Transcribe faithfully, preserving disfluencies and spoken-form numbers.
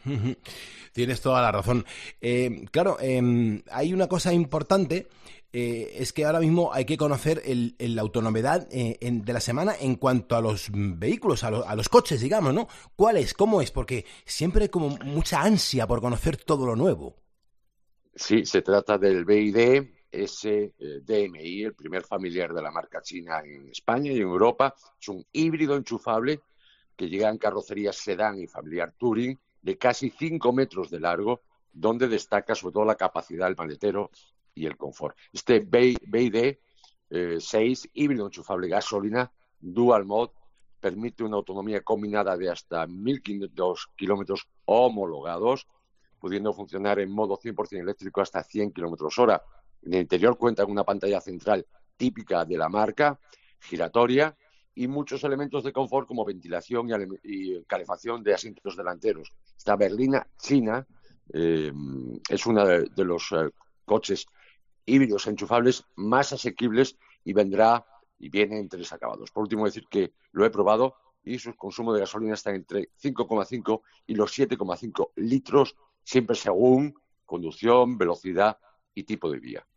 Tienes toda la razón. Eh, claro, eh, hay una cosa importante, eh, es que ahora mismo hay que conocer el, el- la autonomidad eh, en- de la semana en cuanto a los vehículos, a, lo- a los coches, digamos, ¿no? ¿Cuál es? ¿Cómo es? Porque siempre hay como mucha ansia por conocer todo lo nuevo. Sí, se trata del B Y D S D M I, el primer familiar de la marca china en España y en Europa. Es un híbrido enchufable que llega en carrocería sedán y familiar Touring de casi cinco metros de largo, donde destaca sobre todo la capacidad del maletero y el confort. Este B Y D eh, seis, híbrido enchufable gasolina, dual mode, permite una autonomía combinada de hasta mil quinientos kilómetros homologados, pudiendo funcionar en modo cien por ciento eléctrico hasta cien kilómetros hora. En el interior cuenta con una pantalla central típica de la marca, giratoria, y muchos elementos de confort como ventilación y, y calefacción de asientos delanteros. Esta berlina china eh, es uno de, de los eh, coches híbridos enchufables más asequibles y vendrá y viene en tres acabados. Por último, decir que lo he probado y su consumo de gasolina está entre cinco coma cinco y los siete coma cinco litros, siempre según conducción, velocidad y tipo de vía.